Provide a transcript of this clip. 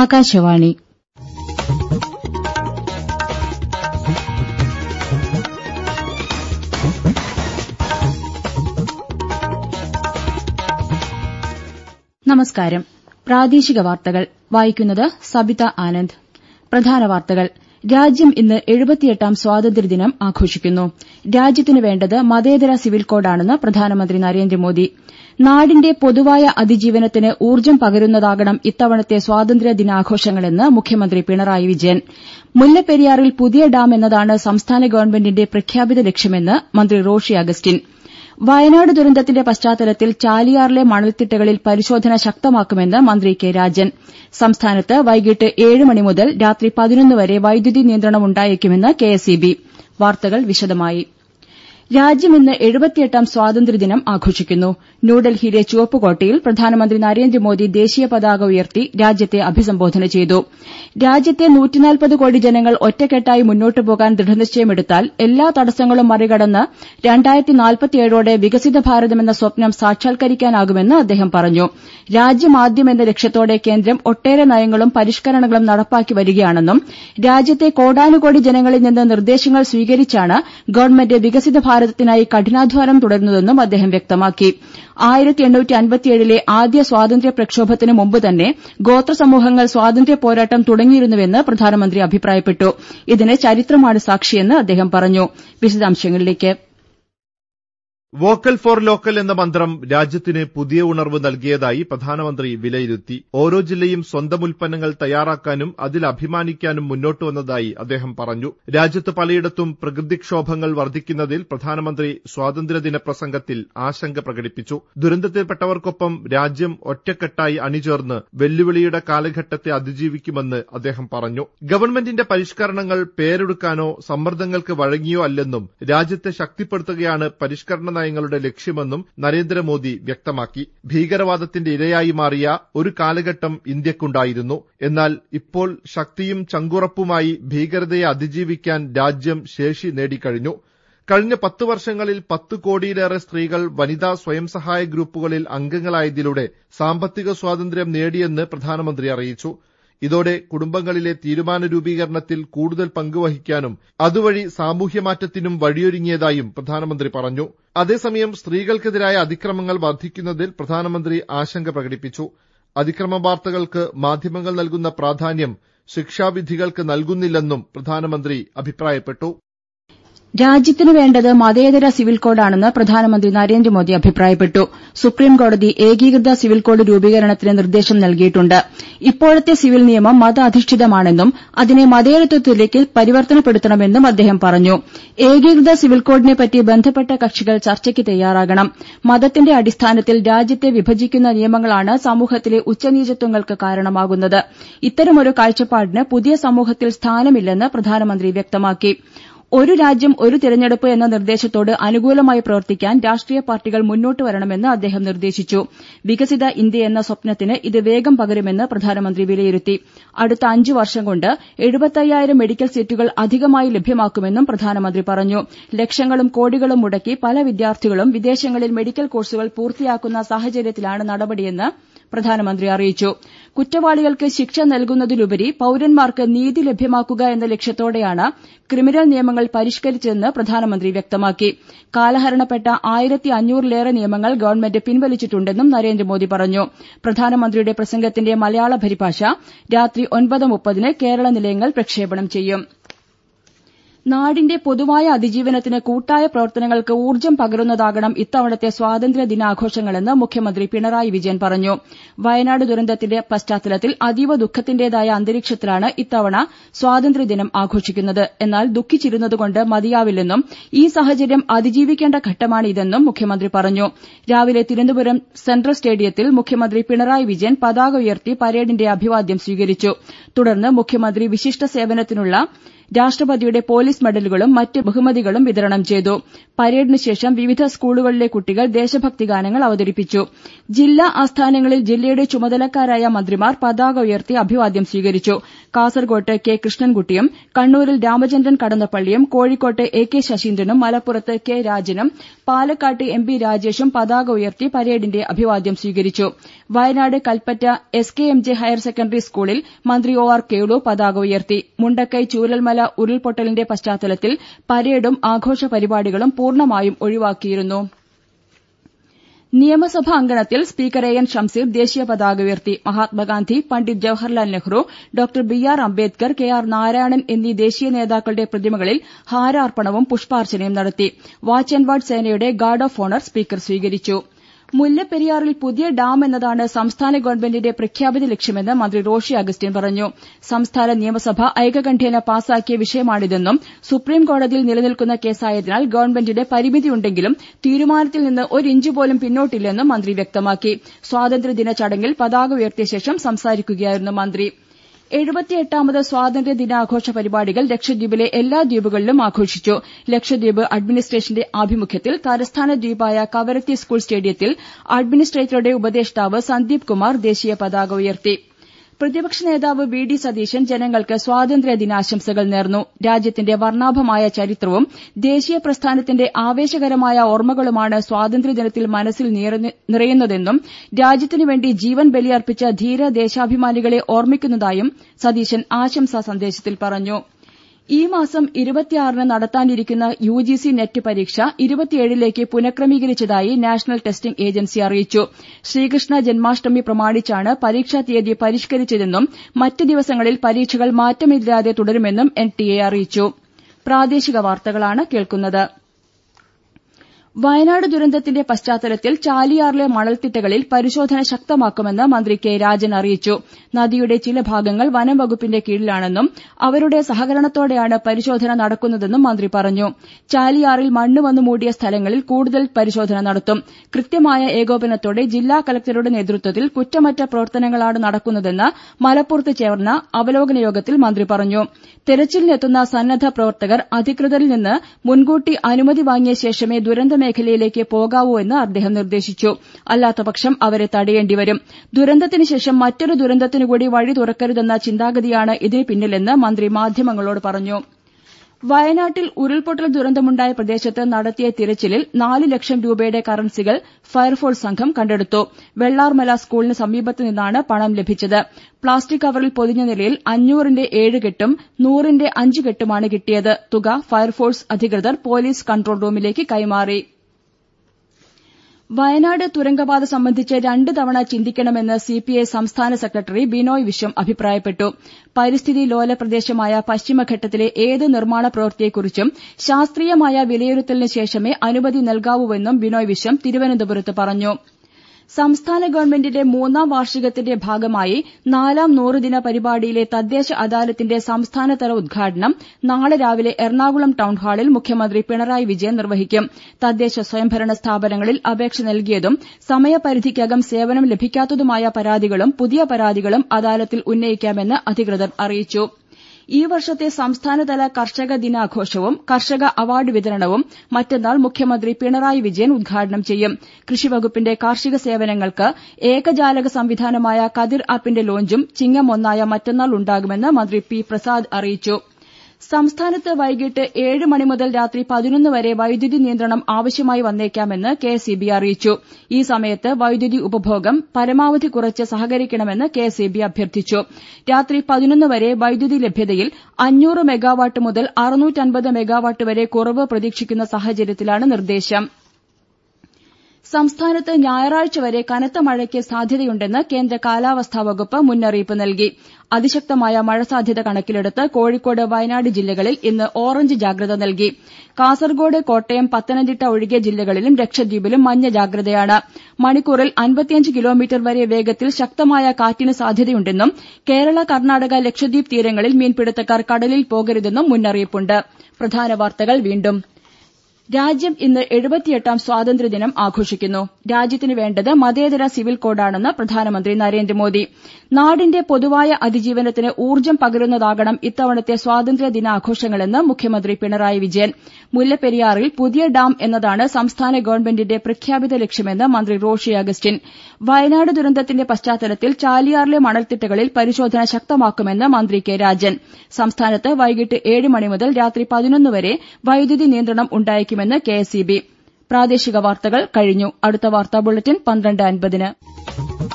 ആകാശവാണി. നമസ്കാരം. പ്രാദേശിക വാർത്തകൾ വായിക്കുന്നത് സബിത ആനന്ദ്. പ്രധാന വാർത്തകൾ. രാജ്യം ഇന്ന് 78ാം സ്വാതന്ത്ര്യദിനം ആഘോഷിക്കുന്നു. രാജ്യത്തിന് വേണ്ടത് മതേതര സിവിൽ കോഡാണെന്ന് പ്രധാനമന്ത്രി നരേന്ദ്രമോദി. നാടിന്റെ പൊതുവായ അതിജീവനത്തിന് ഊർജ്ജം പകരുന്നതാകണം ഇത്തവണത്തെ സ്വാതന്ത്ര്യദിനാഘോഷങ്ങളെന്ന് മുഖ്യമന്ത്രി പിണറായി വിജയൻ. മുല്ലപ്പെരിയാറിൽ പുതിയ ഡാം എന്നതാണ് സംസ്ഥാന ഗവൺമെന്റിന്റെ പ്രഖ്യാപിത ലക്ഷ്യമെന്ന് മന്ത്രി റോഷി അഗസ്റ്റിൻ. വയനാട് ദുരന്തത്തിന്റെ പശ്ചാത്തലത്തിൽ ചാലിയാറിലെ മണൽത്തിട്ടകളിൽ പരിശോധന ശക്തമാക്കുമെന്ന് മന്ത്രി കെ രാജൻ. സംസ്ഥാനത്ത് വൈകിട്ട് 7 മണി മുതൽ രാത്രി 11 വരെ വൈദ്യുതി നിയന്ത്രണം ഉണ്ടായേക്കുമെന്ന് കെഎസ്ഇബി. വാർത്തകൾ വിശദമായി. രാജ്യം ഇന്ന് 78ാം സ്വാതന്ത്ര്യദിനം ആഘോഷിക്കുന്നു. ന്യൂഡൽഹിയിലെ ചുവപ്പുകോട്ടയിൽ പ്രധാനമന്ത്രി നരേന്ദ്രമോദി ദേശീയ പതാക ഉയർത്തി രാജ്യത്തെ അഭിസംബോധന ചെയ്തു. രാജ്യത്തെ 140 കോടി ജനങ്ങൾ ഒറ്റക്കെട്ടായി മുന്നോട്ടു പോകാൻ ദൃഢനിശ്ചയമെടുത്താൽ എല്ലാ തടസ്സങ്ങളും മറികടന്ന് 2047ഓടെ വികസിത ഭാരതമെന്ന സ്വപ്നം സാക്ഷാത്കരിക്കാനാകുമെന്ന് അദ്ദേഹം പറഞ്ഞു. രാജ്യമാദ്യം എന്ന ലക്ഷ്യത്തോടെ കേന്ദ്രം ഒട്ടേറെ നയങ്ങളും പരിഷ്കരണങ്ങളും നടപ്പാക്കി വരികയാണെന്നും രാജ്യത്തെ കോടാനുകോടി ജനങ്ങളിൽ നിന്ന് നിർദ്ദേശങ്ങൾ സ്വീകരിച്ചാണ് ഗവൺമെന്റ് വികസിത ഭാരതത്തിനായി കഠിനാധ്വാനം തുടരുന്നതെന്നും അദ്ദേഹം വ്യക്തമാക്കി. 1857ലെ ആദ്യ സ്വാതന്ത്ര്യ പ്രക്ഷോഭത്തിന് മുമ്പ് തന്നെ ഗോത്ര സമൂഹങ്ങൾ സ്വാതന്ത്ര്യ പോരാട്ടം തുടങ്ങിയിരുന്നുവെന്ന് പ്രധാനമന്ത്രി അഭിപ്രായപ്പെട്ടു. ഇതിന് ചരിത്രമാണ് സാക്ഷിയെന്ന് അദ്ദേഹം പറഞ്ഞു. വിശദാംശങ്ങളിലേക്ക്. വോക്കൽ ഫോർ ലോക്കൽ എന്ന മന്ത്രം രാജ്യത്തിന് പുതിയ ഉണർവ് നൽകിയതായി പ്രധാനമന്ത്രി വിലയിരുത്തി. ഓരോ ജില്ലയും സ്വന്തം ഉൽപ്പന്നങ്ങൾ തയ്യാറാക്കാനും അതിൽ അഭിമാനിക്കാനും മുന്നോട്ടു വന്നതായി അദ്ദേഹം പറഞ്ഞു. രാജ്യത്ത് പലയിടത്തും പ്രകൃതിക്ഷോഭങ്ങൾ വർദ്ധിക്കുന്നതിൽ പ്രധാനമന്ത്രി സ്വാതന്ത്ര്യദിന പ്രസംഗത്തിൽ ആശങ്ക പ്രകടിപ്പിച്ചു. ദുരന്തത്തിൽപ്പെട്ടവർക്കൊപ്പം രാജ്യം ഒറ്റക്കെട്ടായി അണിചേർന്ന് വെല്ലുവിളിയുടെ കാലഘട്ടത്തെ അതിജീവിക്കുമെന്ന് അദ്ദേഹം പറഞ്ഞു. ഗവൺമെന്റിന്റെ പരിഷ്കരണങ്ങൾ പേരെടുക്കാനോ സമ്മർദ്ദങ്ങൾക്ക് വഴങ്ങിയോ അല്ലെന്നും രാജ്യത്തെ ശക്തിപ്പെടുത്തുകയാണ് പരിഷ്കരണ നയങ്ങളുടെ ലക്ഷ്യമെന്നും നരേന്ദ്രമോദി വ്യക്തമാക്കി. ഭീകരവാദത്തിന്റെ ഇരയായി മാറിയ ഒരു കാലഘട്ടം ഇന്ത്യക്കുണ്ടായിരുന്നു. എന്നാൽ ഇപ്പോൾ ശക്തിയും ചങ്കുറപ്പുമായി ഭീകരതയെ അതിജീവിക്കാൻ രാജ്യം ശേഷി നേടിക്കഴിഞ്ഞു. കഴിഞ്ഞ 10 വർഷങ്ങളിൽ 10 കോടിയിലേറെ സ്ത്രീകൾ വനിതാ സ്വയം സഹായ ഗ്രൂപ്പുകളിൽ അംഗങ്ങളായതിലൂടെ സാമ്പത്തിക സ്വാതന്ത്ര്യം നേടിയെന്ന് പ്രധാനമന്ത്രി അറിയിച്ചു. ഇതോടെ കുടുംബങ്ങളിലെ തീരുമാന രൂപീകരണത്തിൽ കൂടുതൽ പങ്കുവഹിക്കാനും അതുവഴി സാമൂഹ്യമാറ്റത്തിനും വഴിയൊരുങ്ങിയതായും പ്രധാനമന്ത്രി പറഞ്ഞു. അതേസമയം സ്ത്രീകൾക്കെതിരായ അതിക്രമങ്ങൾ വർദ്ധിക്കുന്നതിൽ പ്രധാനമന്ത്രി ആശങ്ക പ്രകടിപ്പിച്ചു. അതിക്രമ വാർത്തകൾക്ക് മാധ്യമങ്ങൾ നൽകുന്ന പ്രാധാന്യം ശിക്ഷാവിധികൾക്ക് നൽകുന്നില്ലെന്നും പ്രധാനമന്ത്രി അഭിപ്രായപ്പെട്ടു. രാജ്യത്തിന് വേണ്ടത് മതേതര സിവിൽ കോഡാണെന്ന് പ്രധാനമന്ത്രി നരേന്ദ്രമോദി അഭിപ്രായപ്പെട്ടു. സുപ്രീംകോടതി ഏകീകൃത സിവിൽ കോഡ് രൂപീകരണത്തിന് നിർദ്ദേശം നൽകിയിട്ടുണ്ട്. ഇപ്പോഴത്തെ സിവിൽ നിയമം മത അധിഷ്ഠിതമാണെന്നും അതിനെ മതേതരത്വത്തിലേക്ക് പരിവർത്തനപ്പെടുത്തണമെന്നും അദ്ദേഹം പറഞ്ഞു. ഏകീകൃത സിവിൽ കോഡിനെപ്പറ്റി ബന്ധപ്പെട്ട കക്ഷികൾ ചർച്ചയ്ക്ക് തയ്യാറാകണം. മതത്തിന്റെ അടിസ്ഥാനത്തിൽ രാജ്യത്തെ വിഭജിക്കുന്ന നിയമങ്ങളാണ് സമൂഹത്തിലെ ഉച്ചനീചത്വങ്ങൾക്ക് കാരണമാകുന്നത്. ഇത്തരമൊരു കാഴ്ചപ്പാടിന് പുതിയ സമൂഹത്തിൽ സ്ഥാനമില്ലെന്ന് പ്രധാനമന്ത്രി വ്യക്തമാക്കി. ഒരു രാജ്യം ഒരു തിരഞ്ഞെടുപ്പ് എന്ന നിർദ്ദേശത്തോട് അനുകൂലമായി പ്രവർത്തിക്കാൻ രാഷ്ട്രീയ പാർട്ടികൾ മുന്നോട്ട് വരണമെന്ന് അദ്ദേഹം നിർദ്ദേശിച്ചു. വികസിത ഇന്ത്യ എന്ന സ്വപ്നത്തിന് ഇത് വേഗം പകരുമെന്ന് പ്രധാനമന്ത്രി വിലയിരുത്തി. അടുത്ത 5 വർഷം കൊണ്ട് 75,000 മെഡിക്കൽ സീറ്റുകൾ അധികമായി ലഭ്യമാക്കുമെന്നും പ്രധാനമന്ത്രി പറഞ്ഞു. ലക്ഷങ്ങളും കോടികളും മുടക്കി പല വിദ്യാർത്ഥികളും വിദേശങ്ങളിൽ മെഡിക്കൽ കോഴ്സുകൾ പൂർത്തിയാക്കുന്ന സാഹചര്യത്തിലാണ് നടപടിയെന്ന് പ്രധാനമന്ത്രി അറിയിച്ചു. കുറ്റവാളികൾക്ക് ശിക്ഷ നൽകുന്നതിലുപരി പൌരന്മാർക്ക് നീതി ലഭ്യമാക്കുക എന്ന ലക്ഷ്യത്തോടെയാണ് ക്രിമിനൽ നിയമങ്ങൾ പരിഷ്കരിച്ചതെന്ന് പ്രധാനമന്ത്രി വ്യക്തമാക്കി. കാലഹരണപ്പെട്ട 1500-ലേറെ നിയമങ്ങൾ ഗവൺമെന്റ് പിൻവലിച്ചിട്ടുണ്ടെന്നും നരേന്ദ്രമോദി പറഞ്ഞു. പ്രധാനമന്ത്രിയുടെ പ്രസംഗത്തിന്റെ മലയാള പരിഭാഷ രാത്രി 9:30 കേരള നിലയങ്ങൾ പ്രക്ഷേപണം ചെയ്യും. നാടിന്റെ പൊതുവായ അതിജീവനത്തിന് കൂട്ടായ പ്രവർത്തനങ്ങൾക്ക് ഊർജ്ജം പകരുന്നതാകണം ഇത്തവണത്തെ സ്വാതന്ത്ര്യ ദിനാഘോഷങ്ങളെന്ന് മുഖ്യമന്ത്രി പിണറായി വിജയൻ പറഞ്ഞു. വയനാട് ദുരന്തത്തിന്റെ പശ്ചാത്തലത്തിൽ അതീവ ദുഃഖത്തിന്റേതായ അന്തരീക്ഷത്തിലാണ് ഇത്തവണ സ്വാതന്ത്ര്യദിനം ആഘോഷിക്കുന്നത്. എന്നാൽ ദുഃഖിച്ചിരുന്നതുകൊണ്ട് മതിയാവില്ലെന്നും ഈ സാഹചര്യം അതിജീവിക്കേണ്ട ഘട്ടമാണ് ഇതെന്നും മുഖ്യമന്ത്രി പറഞ്ഞു. രാവിലെ തിരുവനന്തപുരം സെൻട്രൽ സ്റ്റേഡിയത്തിൽ മുഖ്യമന്ത്രി പിണറായി വിജയൻ പതാക ഉയർത്തി പരേഡിന്റെ അഭിവാദ്യം സ്വീകരിച്ചു. തുടർന്ന് മുഖ്യമന്ത്രി വിശിഷ്ട സേവനത്തിനുള്ള രാഷ്ട്രപതിയുടെ പോലീസ് മെഡലുകളും മറ്റ് ബഹുമതികളും വിതരണം ചെയ്തു. പരേഡിന് ശേഷം വിവിധ സ്കൂളുകളിലെ കുട്ടികൾ ദേശഭക്തി ഗാനങ്ങൾ അവതരിപ്പിച്ചു. ജില്ലാ ആസ്ഥാനങ്ങളിൽ ജില്ലയുടെ ചുമതലക്കാരായ മന്ത്രിമാർ പതാക ഉയർത്തി അഭിവാദ്യം സ്വീകരിച്ചു. കാസർകോട്ട് കെ കൃഷ്ണൻകുട്ടിയും കണ്ണൂരിൽ രാമചന്ദ്രൻ കടന്നപ്പള്ളിയും കോഴിക്കോട്ട് എ കെ ശശീന്ദ്രനും മലപ്പുറത്ത് കെ രാജനും പാലക്കാട്ട് എം പി രാജേഷും പതാക ഉയർത്തി പരേഡിന്റെ അഭിവാദ്യം സ്വീകരിച്ചു. Wayanad Kalpetta SKMJ higher secondary സ്കൂളിൽ മന്ത്രി ഒ ആർ കേളു പതാക ഉയർത്തി. മുണ്ടക്കൈ ചൂരൽമല ഉരുൾപൊട്ടലിന്റെ പശ്ചാത്തലത്തിൽ പരേഡും ആഘോഷ പരിപാടികളും പൂർണ്ണമായും ഒഴിവാക്കിയിരുന്നു. നിയമസഭാ അങ്കണത്തിൽ സ്പീക്കർ AN ഷംസീർ ദേശീയ പതാക ഉയർത്തി. Mahatma Gandhi, Pandit Jawaharlal Nehru, doctor BR Ambedkar, KR Narayanan എന്നീ ദേശീയ നേതാക്കളുടെ പ്രതിമകളിൽ ഹാരാർപ്പണവും പുഷ്പാർച്ചനയും നടത്തി. വാച്ച് ആൻഡ് വാർഡ് സേനയുടെ ഗാർഡ് ഓഫ് ഓണർ സ്പീക്കർ സ്വീകരിച്ചു. മുല്ലപ്പെരിയാറിൽ പുതിയ ഡാം എന്നതാണ് സംസ്ഥാന ഗവൺമെന്റിന്റെ പ്രഖ്യാപിത ലക്ഷ്യമെന്ന് മന്ത്രി റോഷി അഗസ്റ്റിൻ പറഞ്ഞു. സംസ്ഥാന നിയമസഭ ഐകകണ്ഠ്യേന പാസാക്കിയ വിഷയമാണിതെന്നും സുപ്രീംകോടതിയിൽ നിലനിൽക്കുന്ന കേസായതിനാൽ ഗവൺമെന്റിന് പരിമിതിയുണ്ടെങ്കിലും തീരുമാനത്തിൽ നിന്ന് ഒരിഞ്ച് പോലും പിന്നോട്ടില്ലെന്നും മന്ത്രി വ്യക്തമാക്കി. സ്വാതന്ത്ര്യദിന ചടങ്ങിൽ പതാക ഉയർത്തിയ ശേഷം സംസാരിക്കുകയായിരുന്നു മന്ത്രി. 78ാമത് സ്വാതന്ത്ര്യ ദിനാഘോഷ പരിപാടികൾ ലക്ഷദ്വീപിലെ എല്ലാ ദ്വീപുകളിലും ആഘോഷിച്ചു. ലക്ഷദ്വീപ് അഡ്മിനിസ്ട്രേഷന്റെ ആഭിമുഖ്യത്തിൽ തലസ്ഥാന ദ്വീപായ കവരത്തി സ്കൂൾ സ്റ്റേഡിയത്തിൽ അഡ്മിനിസ്ട്രേറ്ററുടെ ഉപദേഷ്ടാവ് സന്ദീപ് കുമാർ ദേശീയ പതാക ഉയർത്തി. പ്രതിപക്ഷ നേതാവ് VD സതീശൻ ജനങ്ങൾക്ക് സ്വാതന്ത്ര്യ ദിനാശംസകൾ നേർന്നു. രാജ്യത്തിന്റെ വർണ്ണാഭമായ ചരിത്രവും ദേശീയ പ്രസ്ഥാനത്തിന്റെ ആവേശകരമായ ഓർമ്മകളുമാണ് സ്വാതന്ത്ര്യദിനത്തിൽ മനസ്സിൽ നിറയുന്നതെന്നും രാജ്യത്തിനുവേണ്ടി ജീവൻ ബലിയർപ്പിച്ച ധീര ദേശാഭിമാനികളെ ഓർമ്മിക്കുന്നതായും സതീശൻ ആശംസാ സന്ദേശത്തിൽ പറഞ്ഞു. ഈ മാസം 26-ന് നടത്താനിരിക്കുന്ന UGC നെറ്റ് പരീക്ഷ 27ലേക്ക് പുനഃക്രമീകരിച്ചതായി നാഷണൽ ടെസ്റ്റിംഗ് ഏജൻസി അറിയിച്ചു. ശ്രീകൃഷ്ണ ജന്മാഷ്ടമി പ്രമാണിച്ചാണ് പരീക്ഷാ തീയതി പരിഷ്കരിച്ചതെന്നും മറ്റ് ദിവസങ്ങളിൽ പരീക്ഷകൾ മാറ്റമില്ലാതെ തുടരുമെന്നും NTA അറിയിച്ചു. പ്രാദേശിക വാർത്തകളാണ് കേൾക്കുന്നത്. വയനാട് ദുരന്തത്തിന്റെ പശ്ചാത്തലത്തിൽ ചാലിയാറിലെ മണൽത്തിട്ടകളിൽ പരിശോധന ശക്തമാക്കുമെന്ന് മന്ത്രി കെ രാജൻ അറിയിച്ചു. നദിയുടെ ചില ഭാഗങ്ങൾ വനം വകുപ്പിന്റെ കീഴിലാണെന്നും അവരുടെ സഹകരണത്തോടെയാണ് പരിശോധന നടക്കുന്നതെന്നും മന്ത്രി പറഞ്ഞു. ചാലിയാറിൽ മണ്ണ് വന്നു മൂടിയ സ്ഥലങ്ങളിൽ കൂടുതൽ പരിശോധന നടത്തും. കൃത്യമായ ഏകോപനത്തോടെ ജില്ലാ കലക്ടറുടെ നേതൃത്വത്തിൽ കുറ്റമറ്റ പ്രവർത്തനങ്ങളാണ് നടക്കുന്നതെന്ന് മലപ്പുറത്ത് ചേർന്ന അവലോകന യോഗത്തിൽ മന്ത്രി പറഞ്ഞു. തെരച്ചിലിനെത്തുന്ന സന്നദ്ധ പ്രവർത്തകർ അധികൃതരിൽ നിന്ന് മുൻകൂട്ടി അനുമതി വാങ്ങിയ ശേഷമേ ദുരന്ത മേഖലയിലേക്ക് പോകാവൂ എന്ന് അദ്ദേഹം നിർദ്ദേശിച്ചു. അല്ലാത്തപക്ഷം അവരെ തടയേണ്ടിവരും. ദുരന്തത്തിന് ശേഷം മറ്റൊരു ദുരന്തത്തിനുകൂടി വഴി തുറക്കരുതെന്ന ചിന്താഗതിയാണ് ഇതിന് പിന്നിലെന്ന് മന്ത്രി മാധ്യമങ്ങളോട് പറഞ്ഞു. വയനാട്ടിൽ ഉരുൾപൊട്ടൽ ദുരന്തമുണ്ടായ പ്രദേശത്ത് നടത്തിയ തിരച്ചിലിൽ 4 ലക്ഷം രൂപയുടെ കറൻസികൾ ഫയർഫോഴ്സ് സംഘം കണ്ടെടുത്തു. വെള്ളാർമല സ്കൂളിന് സമീപത്ത് നിന്നാണ് പണം ലഭിച്ചത്. പ്ലാസ്റ്റിക് കവറിൽ പൊതിഞ്ഞ നിലയിൽ 500ന്റെ 7 കെട്ടും 100ന്റെ 5 കെട്ടുമാണ് കിട്ടിയത്. തുക ഫയർഫോഴ്സ് അധികൃതർ പോലീസ് കൺട്രോൾ റൂമിലേക്ക് കൈമാറി. വയനാട് തുരങ്കപാത സംബന്ധിച്ച് 2 തവണ ചിന്തിക്കണമെന്ന് CPI സംസ്ഥാന സെക്രട്ടറി ബിനോയ് വിശ്വം അഭിപ്രായപ്പെട്ടു. പരിസ്ഥിതി ലോല പ്രദേശമായ പശ്ചിമഘട്ടത്തിലെ ഏത് നിർമ്മാണ പ്രവൃത്തിയെക്കുറിച്ചും ശാസ്ത്രീയമായ വിലയിരുത്തലിന് ശേഷമേ അനുമതി നൽകാവൂവെന്നും ബിനോയ് വിശ്വം തിരുവനന്തപുരത്ത് പറഞ്ഞു. സംസ്ഥാന ഗവൺമെന്റിന്റെ 3ാം വാർഷികത്തിന്റെ ഭാഗമായി 4ാം 100 ദിന പരിപാടിയിലെ തദ്ദേശ അദാലത്തിന്റെ സംസ്ഥാനതല ഉദ്ഘാടനം നാളെ രാവിലെ എറണാകുളം ടൌൺഹാളിൽ മുഖ്യമന്ത്രി പിണറായി വിജയൻ നിർവഹിക്കും. തദ്ദേശ സ്വയംഭരണ സ്ഥാപനങ്ങളിൽ അപേക്ഷ നൽകിയതും സമയപരിധിക്കകം സേവനം ലഭിക്കാത്തതുമായ പരാതികളും പുതിയ പരാതികളും അദാലത്തിൽ ഉന്നയിക്കാമെന്ന് അധികൃതർ അറിയിച്ചു. ഈ വർഷത്തെ സംസ്ഥാനതല കർഷക ദിനാഘോഷവും കർഷക അവാർഡ് വിതരണവും മറ്റന്നാൾ മുഖ്യമന്ത്രി പിണറായി വിജയൻ ഉദ്ഘാടനം ചെയ്യും. കൃഷിവകുപ്പിന്റെ കാർഷിക സേവനങ്ങൾക്ക് ഏകജാലക സംവിധാനമായ കതിർ ആപ്പിന്റെ ലോഞ്ചും ചിങ്ങം 1 മറ്റന്നാൾ ഉണ്ടാകുമെന്ന് മന്ത്രി P. പ്രസാദ് അറിയിച്ചു. സംസ്ഥാനത്ത് വൈകിട്ട് 7 മണി മുതൽ രാത്രി 11 വരെ വൈദ്യുതി നിയന്ത്രണം ആവശ്യമായി വന്നേക്കാമെന്ന് KSEB അറിയിച്ചു. ഈ സമയത്ത് വൈദ്യുതി ഉപഭോഗം പരമാവധി കുറച്ച് സഹകരിക്കണമെന്ന് KSEB അഭ്യർത്ഥിച്ചു. രാത്രി 11 വരെ വൈദ്യുതി ലഭ്യതയിൽ 500 മെഗാവാട്ട് മുതൽ 650 മെഗാവാട്ട് വരെ കുറവ് പ്രതീക്ഷിക്കുന്ന സാഹചര്യത്തിലാണ് നിർദ്ദേശം. സംസ്ഥാനത്ത് ഞായറാഴ്ച വരെ കനത്ത മഴയ്ക്ക് സാധ്യതയുണ്ടെന്ന് കേന്ദ്ര കാലാവസ്ഥാ വകുപ്പ് മുന്നറിയിപ്പ് നൽകി. അതിശക്തമായ മഴ സാധ്യത കണക്കിലെടുത്ത് കോഴിക്കോട്, വയനാട് ജില്ലകളിൽ ഇന്ന് ഓറഞ്ച് ജാഗ്രത നൽകി. കാസർകോട്, കോട്ടയം, പത്തനംതിട്ട ഒഴികെ ജില്ലകളിലും ലക്ഷദ്വീപിലും മഞ്ഞ ജാഗ്രതയാണ്. മണിക്കൂറിൽ 55 കിലോമീറ്റർ വരെ വേഗത്തിൽ ശക്തമായ കാറ്റിന് സാധ്യതയുണ്ടെന്നും കേരള, കർണാടക, ലക്ഷദ്വീപ് തീരങ്ങളിൽ മീൻപിടുത്തക്കാർ കടലിൽ പോകരുതെന്നും മുന്നറിയിപ്പുണ്ട്. പ്രധാന വാർത്തകൾ വീണ്ടും. രാജ്യം ഇന്ന് 78ാം സ്വാതന്ത്ര്യദിനം ആഘോഷിക്കുന്നു. രാജ്യത്തിന് വേണ്ടത് മതേതര സിവിൽ കോഡാണെന്ന് പ്രധാനമന്ത്രി നരേന്ദ്രമോദി. നാടിന്റെ പൊതുവായ അതിജീവനത്തിന് ഊർജ്ജം പകരുന്നതാകണം ഇത്തവണത്തെ സ്വാതന്ത്ര്യദിനാഘോഷങ്ങളെന്ന് മുഖ്യമന്ത്രി പിണറായി വിജയൻ. മുല്ലപ്പെരിയാറിൽ പുതിയ ഡാം എന്നതാണ് സംസ്ഥാന ഗവൺമെന്റിന്റെ പ്രഖ്യാപിത ലക്ഷ്യമെന്ന് മന്ത്രി റോഷി അഗസ്റ്റിൻ. വയനാട് ദുരന്തത്തിന്റെ പശ്ചാത്തലത്തിൽ ചാലിയാറിലെ മണൽത്തിട്ടകളിൽ പരിശോധന ശക്തമാക്കുമെന്ന് മന്ത്രി കെ രാജൻ. സംസ്ഥാനത്ത് വൈകിട്ട് 7 മണി മുതൽ രാത്രി 11 വരെ വൈദ്യുതി നിയന്ത്രണം ഉണ്ടായിരിക്കുമെന്ന് KSEB. പ്രാദേശിക വാർത്തകൾ കഴിഞ്ഞു. അടുത്ത വാർത്താ ബുള്ളറ്റിൻ 12:50-ന്.